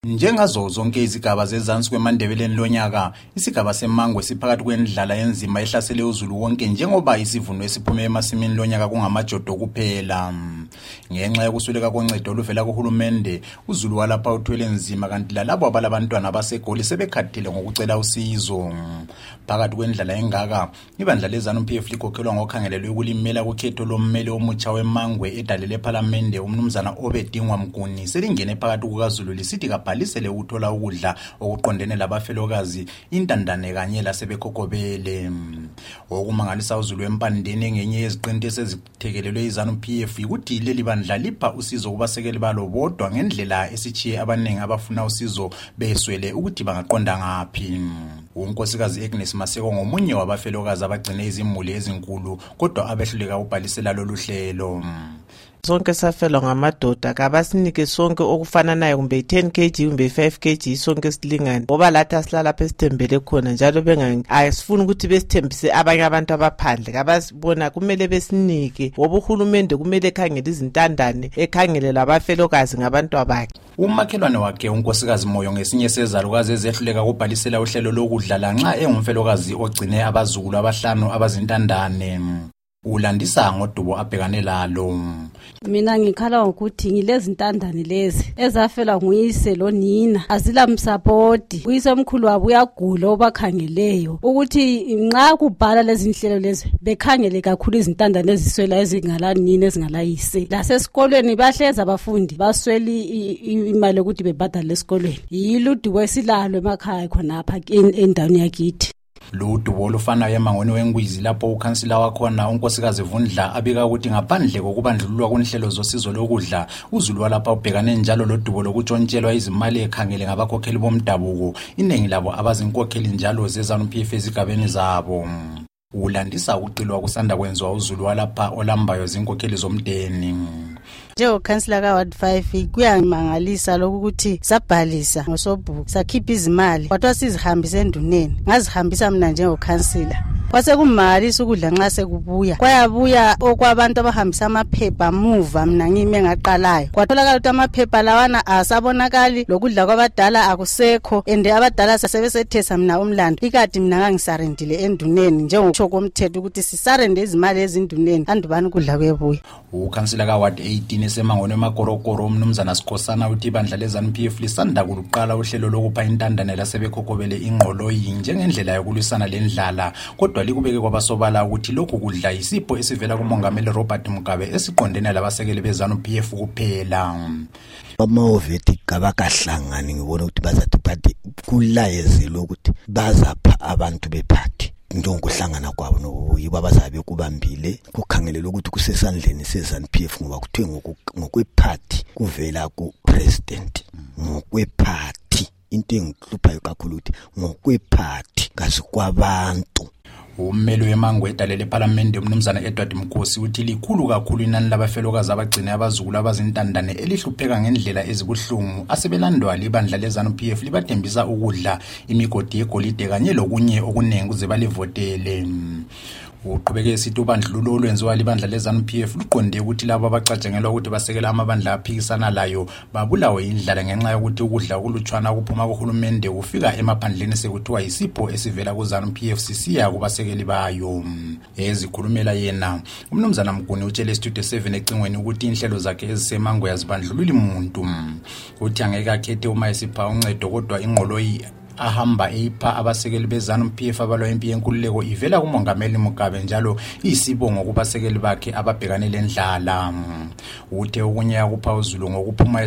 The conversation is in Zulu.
Njengazo zonke izigaba zezansi kweMandebeleni lonyaka, isigaba seMangwe siphakathi kwendlala enzima ehlasele uZulu wonke njengoba isivuno esiphume emasimini lonyaka kungamajodo kuphela. Ngenxa yokusweleka koncedo oluvela kuhulumende, uZulu walapha uthwele nzima kanti lalabo abalabantwana abaseGoli sebekhathele ngokucela usizo. Phakathi kwendlala engaka, ibandla leZANU-PF likhokhelwa ngokhangelelwe ukulimela kukhetho lommeli omutsha weMangwe edalele ePhalamende umnumzana Obedingwa Mguni selingene phakathi kukaZulu lisithi bhalisele ukuthola ukudla okuqondene labafelokazi intandane kanye lasebekhokobele. Okumangalisa uZulu empandeni ngenye yeziqinti esezitekelelwe iZANU-PF ukuthi leli bandla lipha usizo kubasekeli balo bodwa ngendlela esichiye abanengi abafuna usizo beswele ukuthi bangaqonda ngaphi. Unkosikazi Agnes Maseko ngomunye wabafelokazi abagcine izimuli ezinkulu kodwa abehluleka ubhalisela lolu hlelo. Sonke safelwa ngamadoda kabasinike sonke okufananayo kumbe 10 kg kumbe 5 kg sonke silingane ngoba lathi asilala phesithembele khona njalo ayisifuni ukuthi besithembise abanye abantu abaphandle kabasibona kumele besinike ngoba uhulumende kumele ekhangele izintandane ekhangele labafelokazi ngabantu abakhe. Umakhelwane wakhe unkosikazi Moyo ngesinye sezalukazi ezehluleka kubhalisela uhlelo lokudla lanxa engumfelokazi ogcine abazukulu abahlanu abazintandane. Ulandisa ngodubo abhekane lalo. Mina ngikhala ukuthi ngilezintandane lezi ezafela nguyise lonina azila msapoti uyise omkhulu wabo uyagula obakhangeleyo ukuthi nxa kubhala lezi inhlelo lezi bekhangele kakhulu izintandane eziswela ezingalanini ezingalayise lasesikolweni bahleza abafundi basweli imali ukuthi bebhadale esikolweni yiludubo esilalo emakhaya khonapha endaweni yakithi. Ludubo olufanayo emangweni weNgwizi lapho ukhansila wakhona unkosikazi Vundla abika ukuthi ngaphandle kokubandlululwa kunhlelo zosizo lokudla uZulu walapha ubhekane njalo lodubo lokuntshontshelwa izimali ekhangele ngabakhokheli bomdabuko iningi labo abazinkokheli njalo zeZANU-PF ezigabeni zabo. Ulandisa ukuqilwa kusanda kwenziwa uZulu walapha olambayo zinkokheli zomdeni. Njengokhansila ka-Ward 5 kuyangimangalisa lokuthi sabhalisa ngosobhuku sakhipha izimali kwathiwa sizihambise enduneni ngazihambisa mina njengokhansila kwase kumangalisa ukudla nxa sekubuya kwayabuya okwabantu abahambisa amaphepha muva mina ngime ngaqalayo kwatholakala ukuthi amaphepha lawana asabonakali lokudla kwabadala akusekho ende abadala sasebesethesa mina umlando ikati mina ngangisarendile enduneni njengokusho komthetho ukuthi sisarende izimali ezinduneni andubani ukudla kwebuya. Ukhansila ka-Ward 18 esemangweni wemagorogoro umnumzana Sikhosana uthi ibandla leZANU-PF lisanda kuluqala uhlelo lokupha intandane lasebekhokobele ingqoloyi njengendlela yokulwisana lendlala kodwa likubeke kwabasobala ukuthi lokhu kudla isipho esivela kuMongameli Robert Mugabe esiqondene labasekeli beZANU-PF kuphela. Amawoveti kabakahlangani ngibona ukuthi bazathi party kulayezile ukuthi bazapha abantu bephathi njengokuhlangana kwabo noyibo abazabe kubambile kukhangelele ukuthi kusesandleni seZANU-PF ngoba kuthiwe ngokwephathi kuvela kupresident ngokwephathi into engihluphayo kakhulu ukuthi ngokwephathi kasikwabantu. Ummeli weMangwe edalele ePhalamende umnumzana Edward Mkhosi uthi likhulu kakhulu inani labafelokazi abagcine abazukulu abazintandane elihlupheka ngendlela ezibuhlungu asebelandwa libandla leZANU-PF libathembisa ukudla imigodi yegolide kanye lokunye okunengi kuze balivotele. Uqhubeke esithi ubandlululo olwenziwa libandla leZANU-PF luqonde ukuthi labo abacatshangelwa ukuthi basekela amabandla aphikisana layo babulawe indlala ngenxa yokuthi ukudla okulutshwana kuphuma kuhulumende kufika emaphandleni sekuthiwa isipho esivela kuZANU-PF sisiya kubasekeli bayo. Ezikhulumela yena umnumzana Mguni utshele Studio 7 ecingweni ukuthi inhlelo zakhe ezisemangwe yazibandlulula umuntu uthi angeke akhethe uma esipha uncedo kodwa ingqoloyi ahamba ipha abasekeli beZANU-PF abalwa impi yenkululeko ivela kuMongameli Mugabe njalo isibongo kubasekeli bakhe ababhekane lendlala. Uthe okunye yakupha uZulu ngokuphuma